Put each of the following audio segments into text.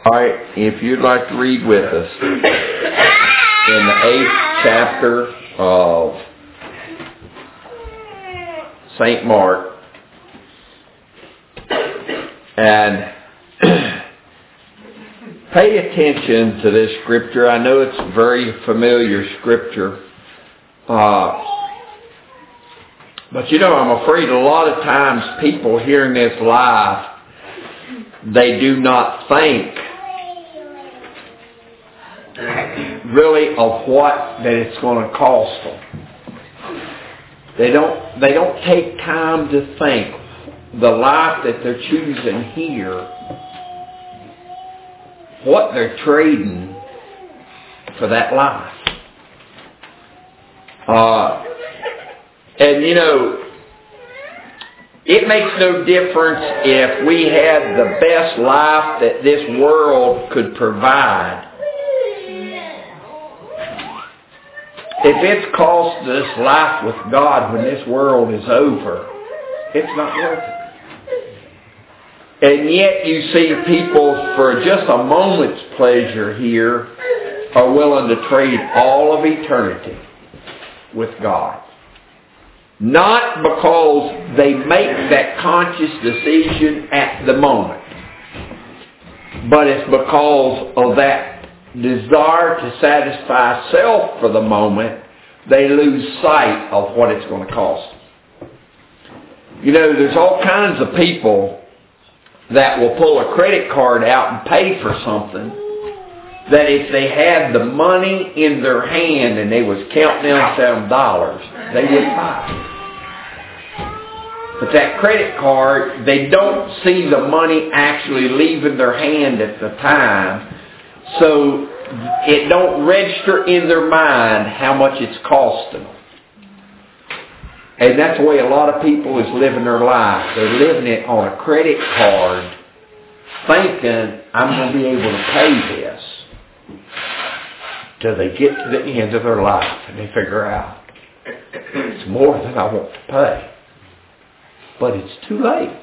Alright, if you'd like to read with us in the 8th chapter of St. Mark, and pay attention to this scripture. I know it's a very familiar scripture, but you know, I'm afraid a lot of times people hearing this live, they do not think really of what that it's going to cost them. They don't take time to think the life that they're choosing here, what they're trading for that life. And you know, it makes no difference if we had the best life that this world could provide. If it's cost us life with God when this world is over, it's not worth it. And yet you see people for just a moment's pleasure here are willing to trade all of eternity with God. Not because they make that conscious decision at the moment, but it's because of that desire to satisfy self for the moment. They lose sight of what it's going to cost them. You know, there's all kinds of people that will pull a credit card out and pay for something that if they had the money in their hand and they was counting down some dollars, they would buy. But that credit card, they don't see the money actually leaving their hand at the time, so it don't register in their mind how much it's costing them. And that's the way a lot of people is living their life. They're living it on a credit card, thinking, I'm going to be able to pay this, till they get to the end of their life and they figure out it's more than I want to pay. But it's too late.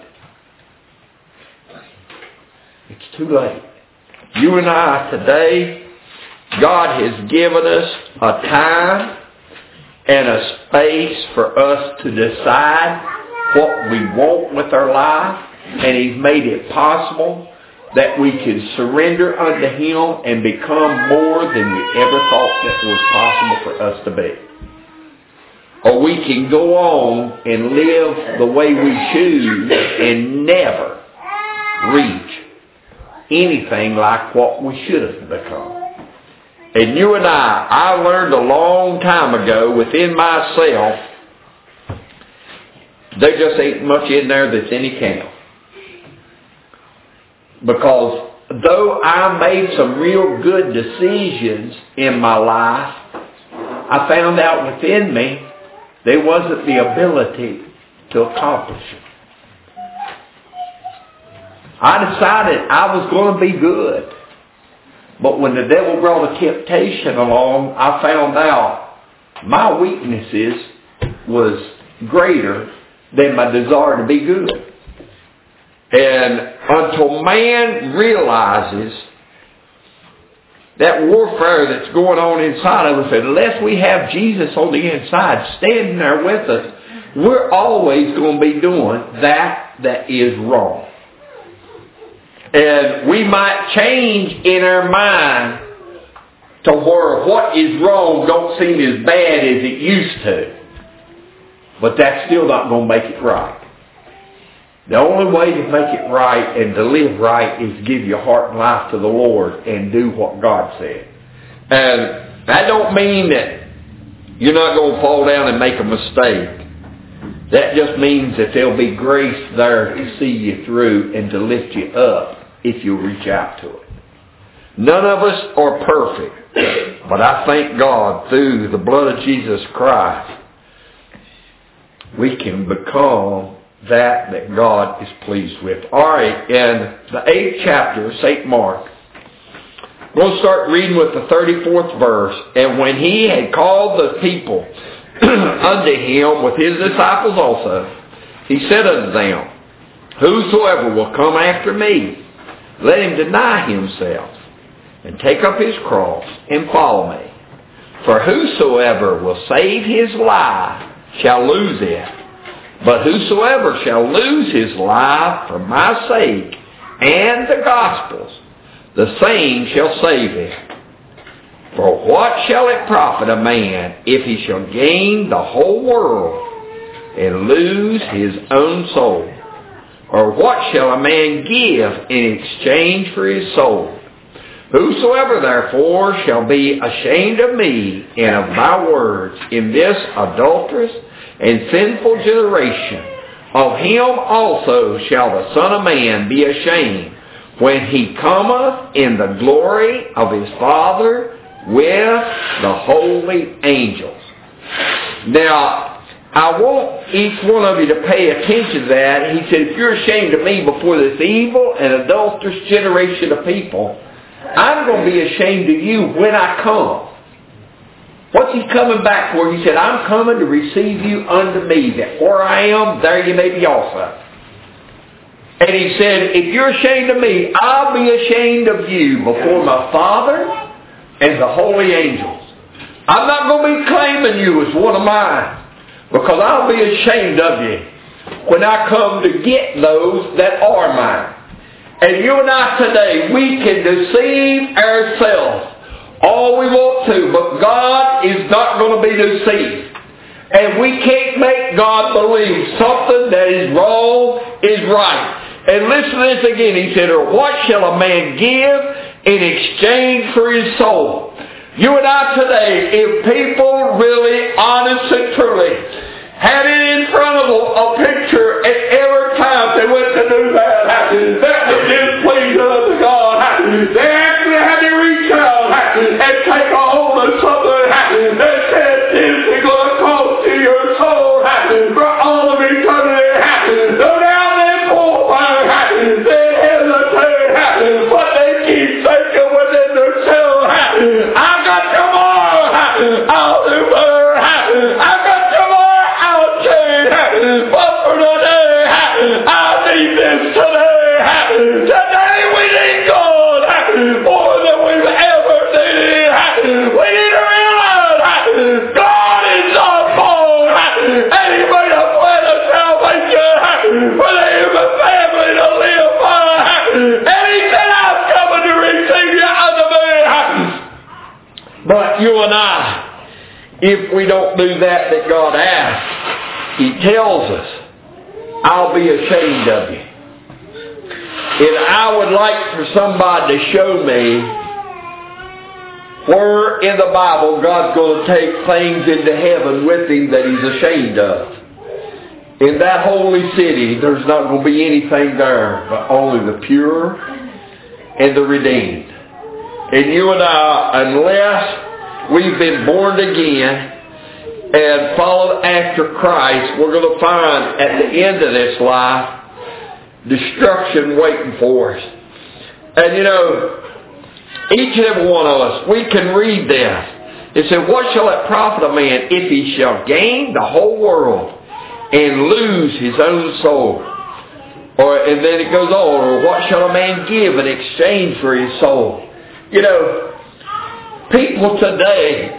It's too late. You and I today, God has given us a time and a space for us to decide what we want with our life, and He's made it possible that we can surrender unto Him and become more than we ever thought that was possible for us to be. Or we can go on and live the way we choose and never reach anything like what we should have become. And you and I learned a long time ago within myself, there just ain't much in there that's any count. Because though I made some real good decisions in my life, I found out within me there wasn't the ability to accomplish it. I decided I was going to be good. But when the devil brought a temptation along, I found out my weaknesses was greater than my desire to be good. And until man realizes that warfare that's going on inside of us, unless we have Jesus on the inside standing there with us, we're always going to be doing that is wrong. And we might change in our mind to where what is wrong don't seem as bad as it used to. But that's still not going to make it right. The only way to make it right and to live right is to give your heart and life to the Lord and do what God said. And that don't mean that you're not going to fall down and make a mistake. That just means that there'll be grace there to see you through and to lift you up if you reach out to it. None of us are perfect, but I thank God through the blood of Jesus Christ, we can become that God is pleased with. Alright, in the 8th chapter of St. Mark, we'll start reading with the 34th verse. And when He had called the people unto Him with His disciples also, He said unto them, Whosoever will come after me, let him deny himself, and take up his cross, and follow me. For whosoever will save his life shall lose it. But whosoever shall lose his life for my sake and the gospel's, the same shall save it. For what shall it profit a man if he shall gain the whole world and lose his own soul? Or what shall a man give in exchange for his soul? Whosoever therefore shall be ashamed of me and of my words in this adulterous and sinful generation, of him also shall the Son of Man be ashamed, when he cometh in the glory of his Father with the holy angels. Now, I want each one of you to pay attention to that. He said, if you're ashamed of me before this evil and adulterous generation of people, I'm going to be ashamed of you when I come. What's he coming back for? He said, I'm coming to receive you unto me, that where I am, there you may be also. And he said, if you're ashamed of me, I'll be ashamed of you before my Father and the holy angels. I'm not going to be claiming you as one of mine, because I'll be ashamed of you when I come to get those that are mine. And you and I today, we can deceive ourselves all we want to, but God is not going to be deceived. And we can't make God believe something that is wrong is right. And listen to this again. He said, or what shall a man give in exchange for his soul? You and I today, if people really, honest and truly, had it in front of them, a picture at every time they went to do that was displeasing unto God, they actually had to reach out and take a hold of something that said, this is going to cost you your soul for all of eternity. No doubt they pull back, they hesitate, but they keep thinking within themselves, I got tomorrow, I'll do better, I got tomorrow, I'll change, but for today, I need this today. Today we need God more than we've ever needed. We need to realize God is our phone, and He made a plan of salvation for the human family to live by. And He said, I'm coming to receive you unto me. But you and I, if we don't do that God asks, He tells us, I'll be ashamed of you. And I would like for somebody to show me where in the Bible God's going to take things into heaven with Him that He's ashamed of. In that holy city, there's not going to be anything there but only the pure and the redeemed. And you and I, unless we've been born again and followed after Christ, we're going to find at the end of this life destruction waiting for us. And you know, each and every one of us, we can read this. It said, what shall it profit a man if he shall gain the whole world and lose his own soul? And then it goes on, or what shall a man give in exchange for his soul? You know, people today,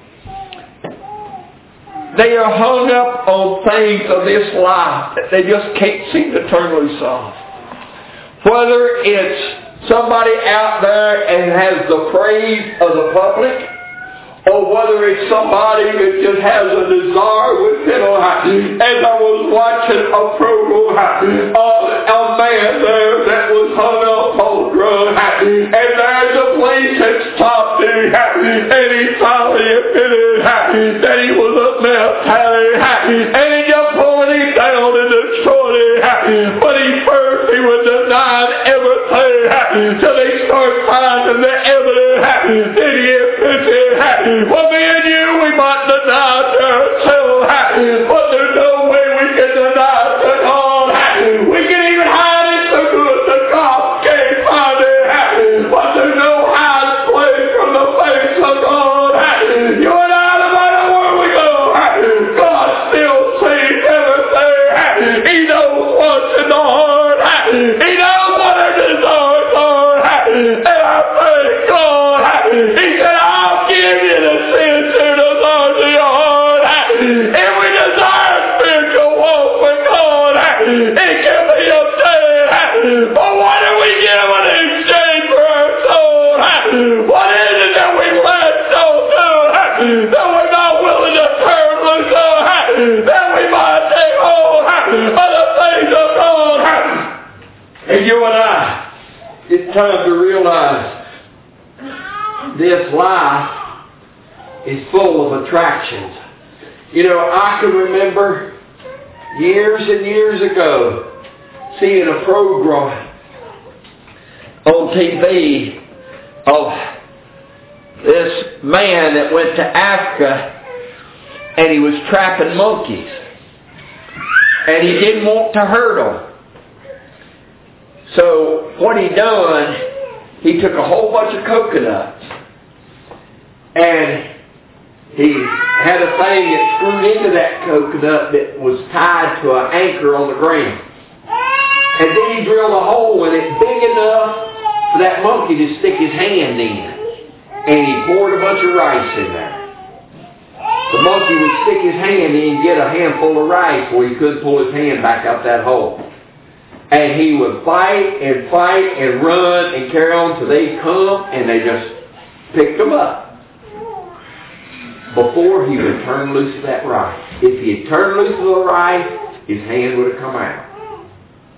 they are hung up on things of this life that they just can't seem to turn loose off. Whether it's somebody out there and has the praise of the public, or whether it's somebody that just has a desire within them. As I was watching a program of a man there that was hung up on drugs, and there's a police that stopped him, and he finally admitted that he was a meth addict, and he just pulled him down and destroyed him. But he was denying everything till they start finding the evidence that he admitted. Well, me and you, we might deny to ourselves, but there's no way we can deny to God. We can even hide it so good that God can't find it, but there's no hiding place from the face of God. You and I, no matter where we go, God still sees everything. He knows what's in the heart. He knows what our desires are. time to realize this life is full of attractions. You know, I can remember years and years ago seeing a program on TV of this man that went to Africa, and he was trapping monkeys. And he didn't want to hurt them. So what he done, he took a whole bunch of coconuts, and he had a thing that screwed into that coconut that was tied to an anchor on the ground. And then he drilled a hole in it big enough for that monkey to stick his hand in. And he poured a bunch of rice in there. The monkey would stick his hand in and get a handful of rice where he couldn't pull his hand back out that hole. And he would fight and run and carry on till they'd come, and they just picked him up before he would turn loose of that rice. If he had turned loose of the rice, his hand would have come out.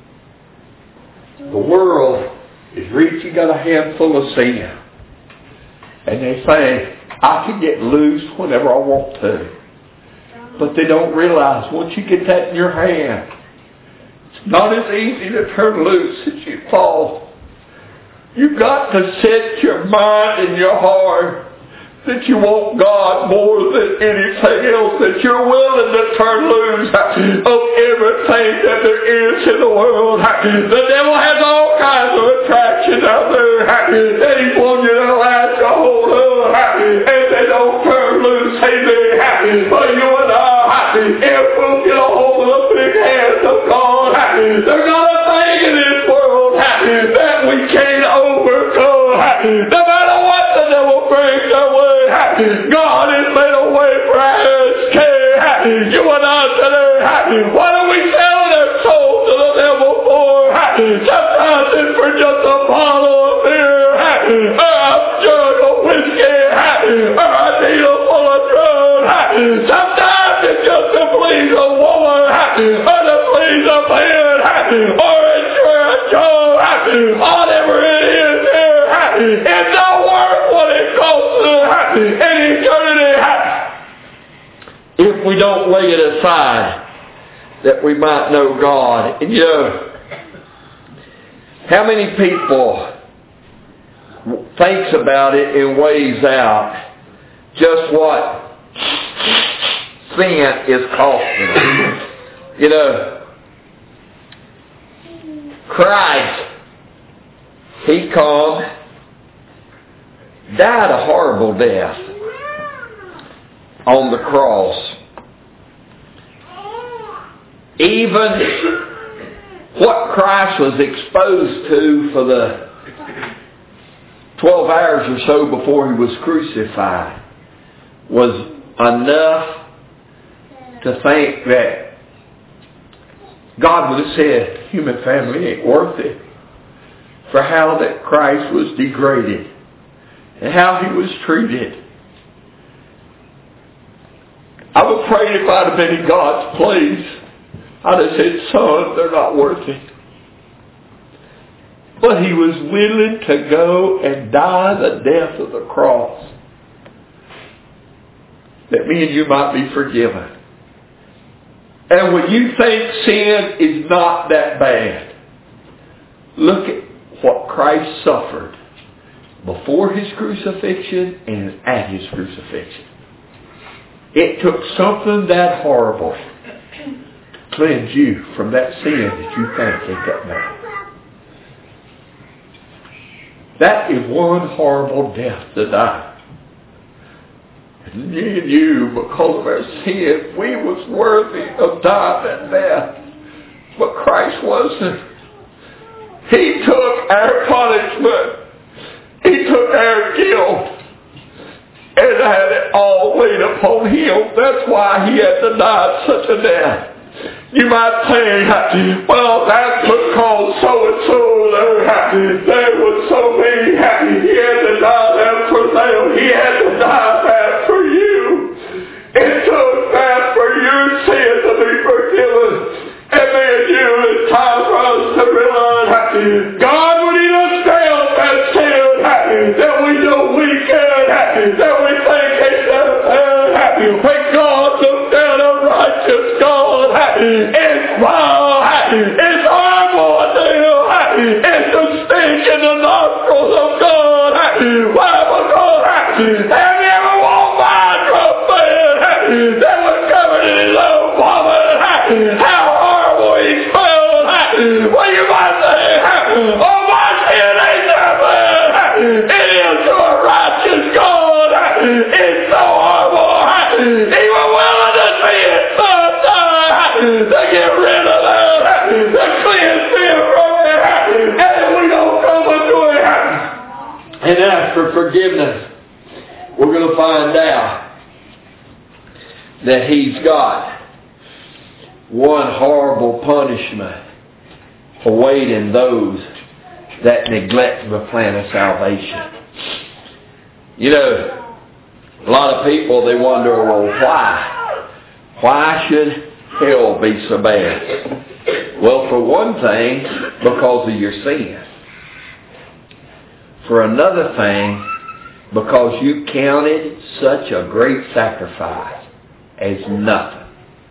The world is reaching out a handful of sin. And they say, I can get loose whenever I want to. But they don't realize once you get that in your hand, it's not as easy to turn loose as you fall. You've got to set your mind and your heart that you want God more than anything else, that you're willing to turn loose of everything that there is in the world. The devil has all kinds of attractions out there that he wants you to latch a hold of, and they don't turn loose. Amen. But you and I, if we'll get a hold of the big hands of God, there's not a thing in this world that we can't overcome. No matter what the devil brings our way, God has made a way for our escape. You and I today, what are we selling our souls to the devil for? Sometimes it's for just a bottle of beer, or a jug of whiskey, or a needle full of drugs. Sometimes it's just to please a woman, or to please a man, or it's for a job. Whatever it is here, it's not worth what it costs in eternity if we don't lay it aside that we might know God. And you know, how many people thinks about it and weighs out just what sin is costing them? You know, Christ, He come, died a horrible death on the cross. Even what Christ was exposed to for the 12 hours or so before He was crucified was enough to think that God would have said, human family ain't worth it, for how that Christ was degraded and how He was treated. I'm afraid if I'd have been in God's place, I'd have said, son, they're not worth it. But He was willing to go and die the death of the cross, that me and you might be forgiven. And when you think sin is not that bad, look at what Christ suffered before His crucifixion and at His crucifixion. It took something that horrible to cleanse you from that sin that you think ain't that bad. That is one horrible death to die. And me and you, because of our sin, we was worthy of dying that death. But Christ wasn't. He took our punishment. He took our guilt and had it all laid upon Him. That's why He had to die such a death. You might think, well, that's because so-and-so they were so mean. He had to die that for them. He had to die that for you. It took that for your sin to be forgiven. And me and you, it's time for us to realize God would either stay on that we know we can, that we think it's when God looks at a righteous God, it's wrong, it's horrible to him, it's a stink in the nostrils of God. Why? Because have you ever walked by a drunk man that was covered in his own vomit? How horrible he smelled! Well, you might say, oh, my sin ain't that bad. It is to a righteous God. It's so horrible. He was willing to see it sometime to get rid of that, to cleanse sin from it. And if we don't come unto it and ask for forgiveness, we're going to find out that He's got one horrible punishment awaiting those that neglect the plan of salvation. You know, a lot of people, they wonder, well, why? Why should hell be so bad? Well, for one thing, because of your sin. For another thing, because you counted such a great sacrifice as nothing.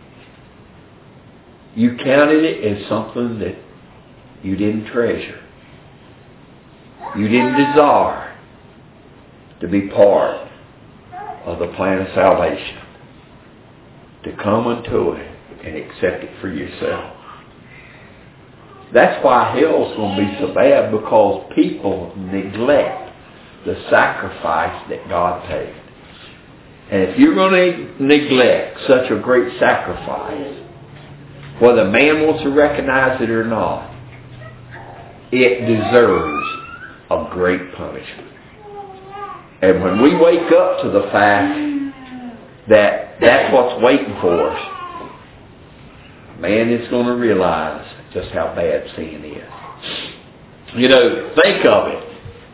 You counted it as something that you didn't treasure. You didn't desire to be part of the plan of salvation. To come unto it and accept it for yourself. That's why hell's going to be so bad, because people neglect the sacrifice that God paid. And if you're going to neglect such a great sacrifice, whether man wants to recognize it or not, it deserves a great punishment. And when we wake up to the fact that that's what's waiting for us, man is going to realize just how bad sin is. You know, think of it.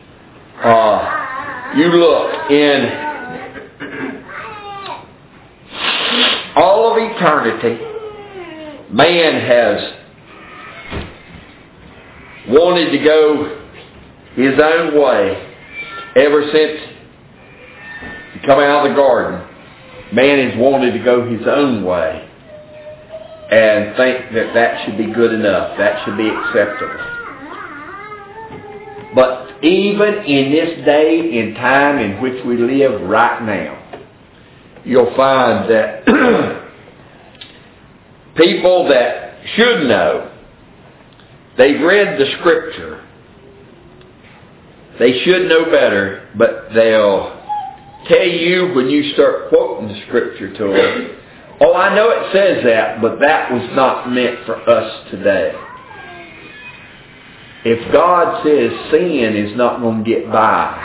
You look in all of eternity, man has wanted to go his own way ever since he come out of the garden. Man has wanted to go his own way and think that that should be good enough, that should be acceptable. But even in this day and time in which we live right now, you'll find that people that should know, they've read the Scripture, they should know better, but they'll tell you when you start quoting the Scripture to them, oh, I know it says that, but that was not meant for us today. If God says sin is not going to get by,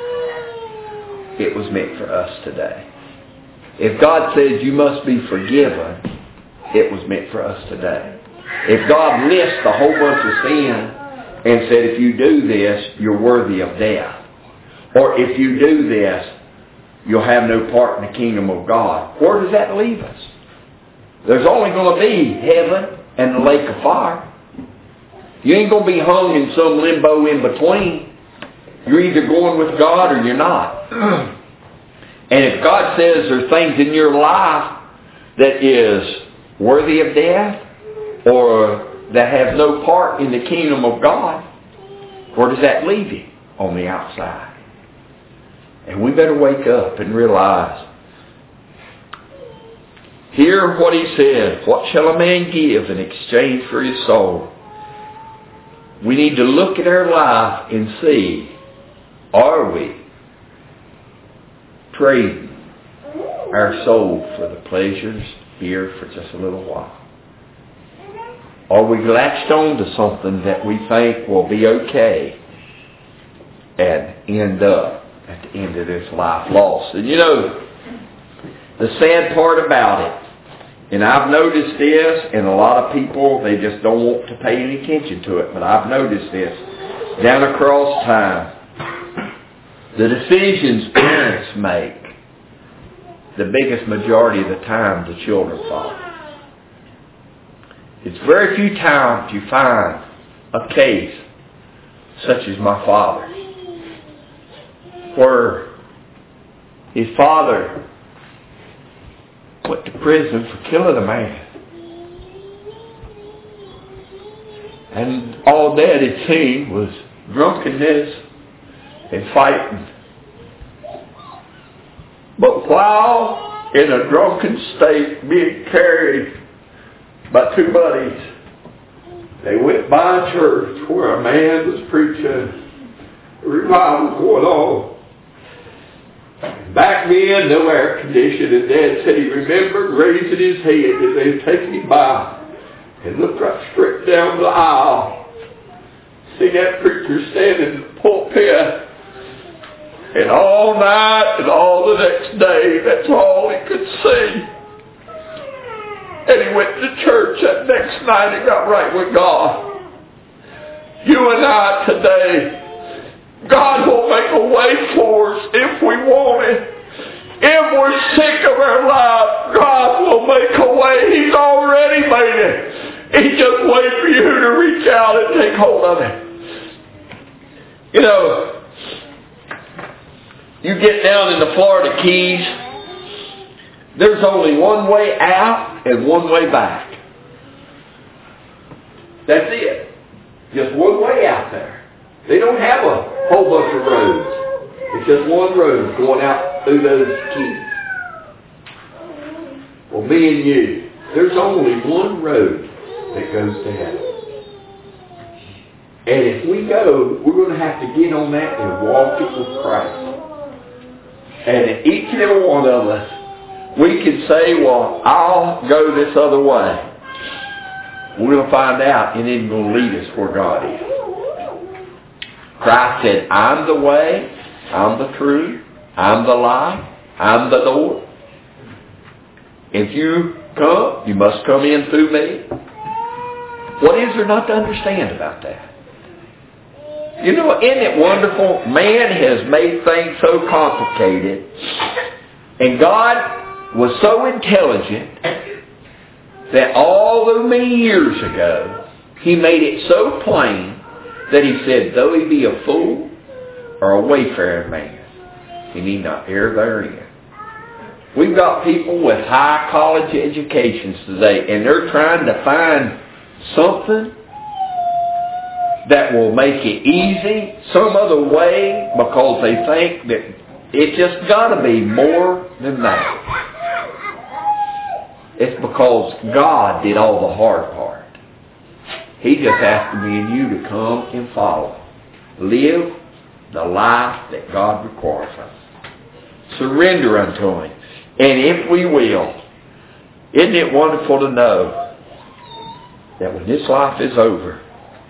it was meant for us today. If God says you must be forgiven, it was meant for us today. If God lists a whole bunch of sin and said, if you do this, you're worthy of death, or if you do this, you'll have no part in the kingdom of God, where does that leave us? There's only going to be heaven and the lake of fire. You ain't going to be hung in some limbo in between. You're either going with God or you're not. And if God says there's things in your life that is worthy of death or that has no part in the kingdom of God, where does that leave you? On the outside. And we better wake up and realize, hear what He said, what shall a man give in exchange for his soul? We need to look at our life and see, are we trading our soul for the pleasures here for just a little while? Are we latched on to something that we think will be okay and end up at the end of this life lost? And you know, the sad part about it, and I've noticed this, and a lot of people, they just don't want to pay any attention to it, but I've noticed this down across time. The decisions parents make, the biggest majority of the time, the children follow. It's very few times you find a case such as my father's. where his father went to prison for killing a man. And all Dad had seen was drunkenness and fighting. But while in a drunken state being carried by two buddies, they went by a church where a man was preaching, a revival going on. Back then, no air conditioning, and Dad said he remembered raising his head as they were taking him by and looked right straight down the aisle. See that preacher standing in the pulpit, and all night and all the next day, that's all he could see. And he went to church that next night and got right with God. You and I today, God will make a way for us if we want it. If we're sick of our life, God will make a way. He's already made it. He just waits for you to reach out and take hold of it. You know, you get down in the Florida Keys, there's only one way out and one way back. That's it. Just one way out there. They don't have a whole bunch of roads. It's just one road going out through those keys. Well, me and you, there's only one road that goes to heaven. And if we go, we're going to have to get on that and walk it with Christ. And each and every one of us, we can say, well, I'll go this other way. We're going to find out it isn't going to lead us where God is. Christ said, I'm the way, I'm the truth, I'm the life, I'm the door. If you come, you must come in through me. What is there not to understand about that? You know, isn't it wonderful? Man has made things so complicated, and God was so intelligent that all the many years ago, He made it so plain that He said, though he be a fool or a wayfaring man, he need not err therein. We've got people with high college educations today, and they're trying to find something that will make it easy, some other way, because they think that it's just got to be more than that. It's because God did all the hard part. He just asked me and you to come and follow. Live the life that God requires of us. Surrender unto Him. And if we will, isn't it wonderful to know that when this life is over,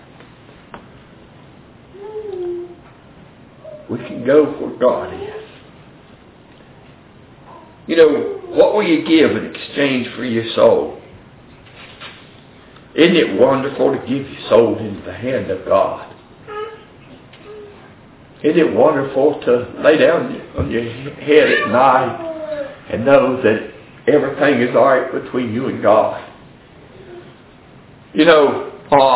we can go where God is. You know, what will you give in exchange for your soul? Isn't it wonderful to give your soul into the hand of God? Isn't it wonderful to lay down on your head at night and know that everything is all right between you and God? You know,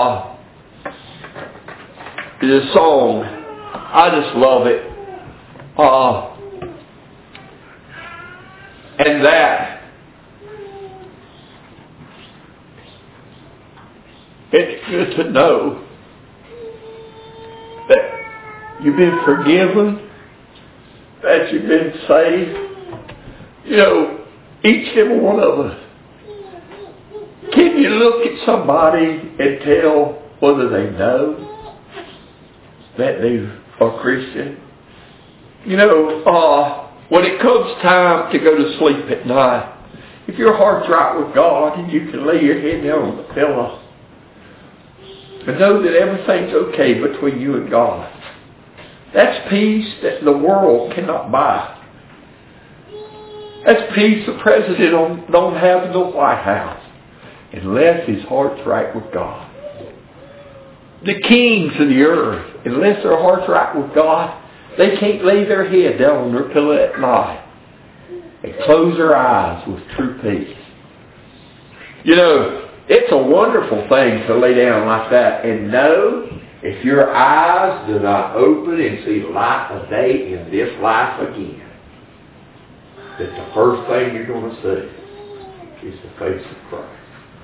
the song, I just love it. And that it's good to know that you've been forgiven, that you've been saved. You know, each and every one of us. Can you look at somebody and tell whether they know that they are Christian? You know, when it comes time to go to sleep at night, if your heart's right with God and you can lay your head down on the pillow and know that everything's okay between you and God, that's peace that the world cannot buy. That's peace the president don't have in the White House unless his heart's right with God. The kings of the earth, unless their heart's right with God, they can't lay their head down on their pillow at night and close their eyes with true peace. You know, it's a wonderful thing to lay down like that and know if your eyes do not open and see the light of day in this life again, that the first thing you're going to see is the face of Christ.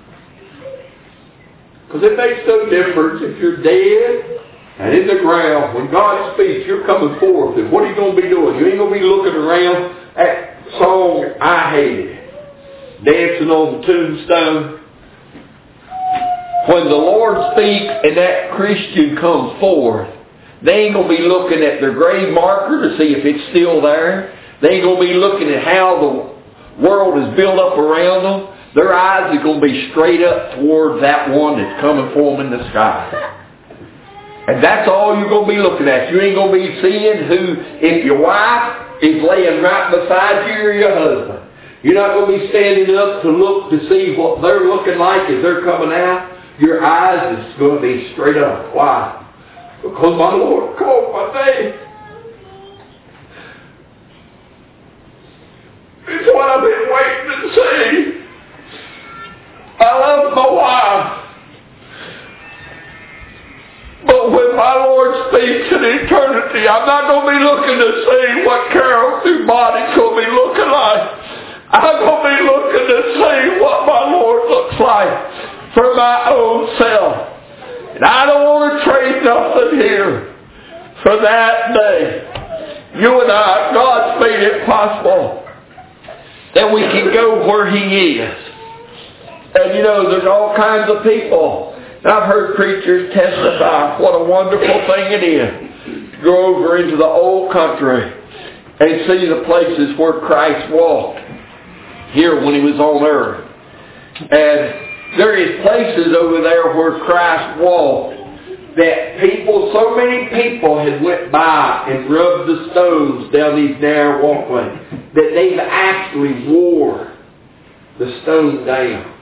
Because it makes no difference if you're dead and in the ground. When God speaks, you're coming forth. And what are you going to be doing? You ain't going to be looking around at song I hated, dancing on the tombstone. When the Lord speaks and that Christian comes forth, they ain't going to be looking at their grave marker to see if it's still there. They ain't going to be looking at how the world is built up around them. Their eyes are going to be straight up toward that one that's coming for them in the sky. And that's all you're going to be looking at. You ain't going to be seeing if your wife is laying right beside you or your husband. You're not going to be standing up to look to see what they're looking like as they're coming out. Your eyes is going to be straight up. Why? Because my Lord called my name. It's what I've been waiting to see. I love my wife. But when my Lord speaks in eternity, I'm not going to be looking to see what Carol's new body's going to be looking like. I'm going to be looking to see what my Lord looks like for my own self. And I don't want to trade nothing here for that day. You and I, God's made it possible that we can go where He is. And you know, there's all kinds of people. And I've heard preachers testify what a wonderful thing it is to go over into the old country and see the places where Christ walked here when He was on earth. And there is places over there where Christ walked that so many people had went by and rubbed the stones down these narrow walkways that they've actually wore the stones down.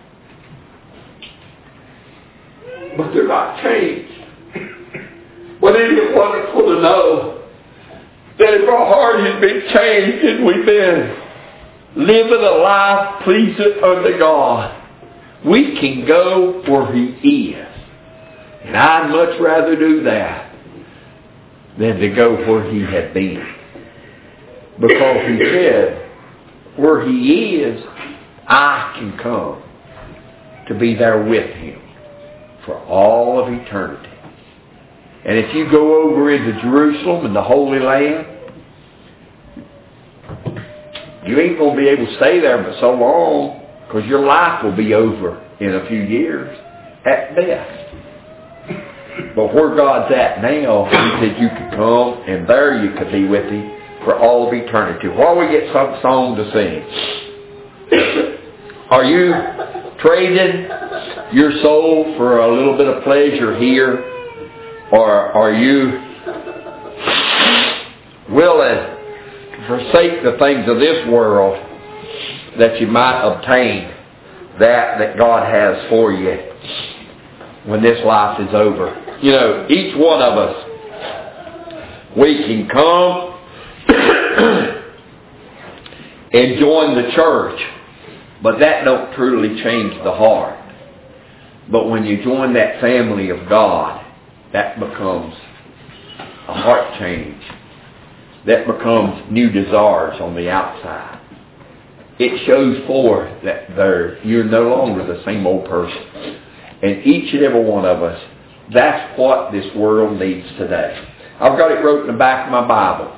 But they're not changed. But isn't it wonderful to know that if our heart has been changed and we've been living a life pleasing unto God, we can go where He is. And I'd much rather do that than to go where He had been. Because He said, where He is, I can come to be there with Him for all of eternity. And if you go over into Jerusalem and the Holy Land, you ain't going to be able to stay there but so long, because your life will be over in a few years at best. But where God's at now, He said you could come and there you could be with Him for all of eternity. While we get some song to sing, are you trading your soul for a little bit of pleasure here? Or are you willing to forsake the things of this world that you might obtain that God has for you when this life is over? You know, each one of us, we can come and join the church, but that don't truly change the heart. But when you join that family of God, that becomes a heart change. That becomes new desires on the outside. It shows forth that you're no longer the same old person. And each and every one of us, that's what this world needs today. I've got it wrote in the back of my Bible.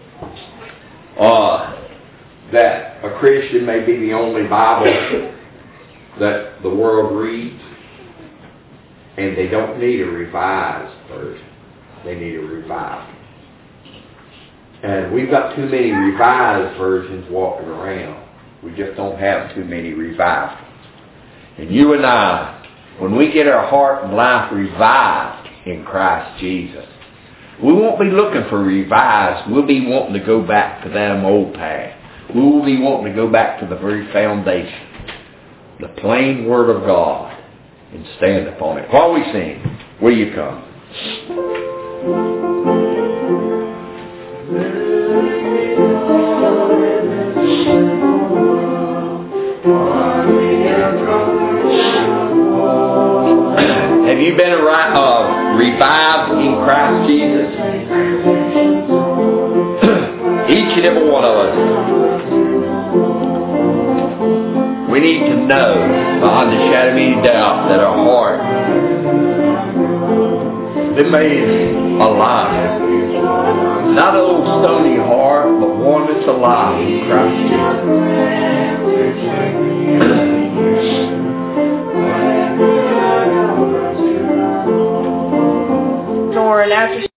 That a Christian may be the only Bible that the world reads. And they don't need a revised version. They need a revived. And we've got too many revised versions walking around. We just don't have too many revived ones. And you and I, when we get our heart and life revived in Christ Jesus, we won't be looking for revised. We'll be wanting to go back to that old path. We will be wanting to go back to the very foundation, the plain Word of God, and stand upon it. While we sing, will you come? Have you been revived and every one of us. We need to know, beyond the shadow of any doubt, that our heart been made alive. Not an old stony heart, but one that's alive in Christ Jesus. Nor after